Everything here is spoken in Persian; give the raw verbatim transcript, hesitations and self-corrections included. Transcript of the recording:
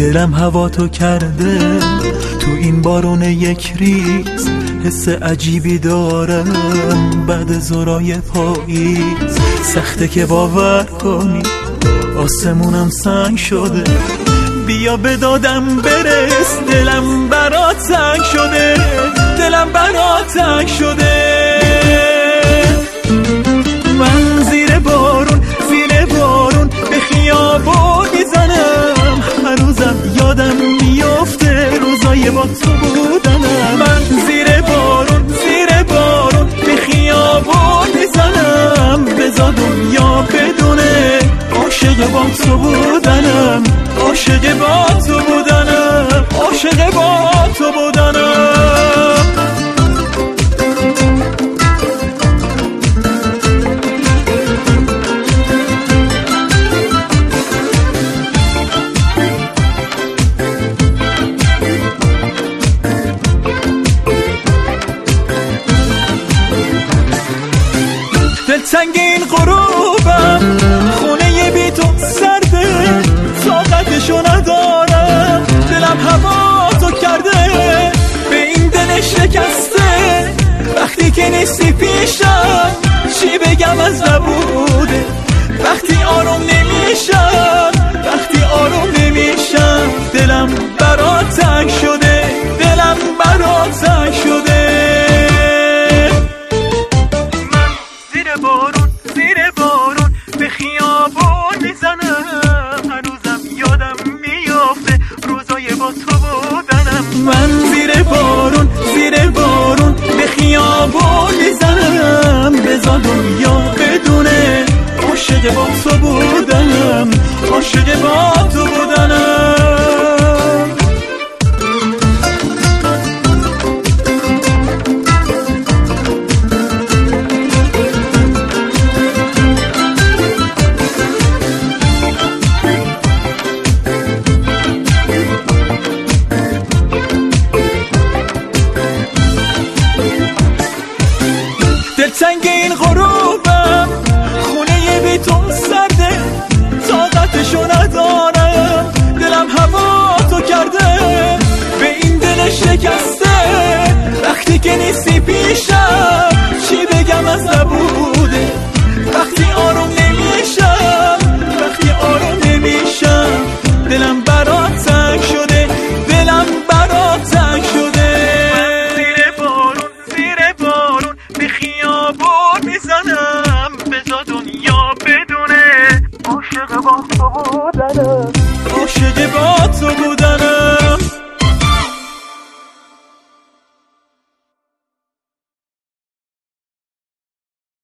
دلم هوا تو کرده تو این بارون یک ریز، حس عجیبی دارم بعد زورای پاییز. سخته که باور کنی آسمونم سنگ شده، بیا به دادم برس، دلم برات تنگ شده، دلم برات تنگ شده. من زیر بارون زیر بارون به خیابون میزنم، هنوزم یادم میافته روزای با تو بودنم. من زیر بارون زیر بارون به خیابون میزنم، بزا دنیا بدونه عاشق با تو بودنم، عاشق با تو بودنم، عاشق با تو بودنم. دلتنگ این غروبم، خونه بی تو سرده، طاقتشو ندارم، دلم هوا تو کرده به این دل شکسته. وقتی که نیستی پیشم چی بگم از نبوده، وقتی آروم نمیشم وقتی آروم نمیشم، دلم برات تنگ شده، دلم برات تنگ شده. بارون زیر بارون به خیابون میزنم، هنوزم یادم میافته روزای با تو بودنم. من زیر بارون زیر بارون به خیابون میزنم، بزا دنیا بدونه عاشق با تو بودنم، عاشق با تو بودنم. دلتنگ این غروبم، خونه بی تو سرده، طاقتشو ندارم، دلم هوا تو کرده به این دل شکسته. وقتی که نیستی پیشم چی بگم از نبوده، وقتی آروم نمیشم وقتی آروم نمیشم، دلم برات تنگ شده، دلم برات تنگ شده. زیر بارون زیر بارون به خیابون میزنم، بزا دنیا بدونه عاشق با تو بودنم، عاشق با تو بودنم.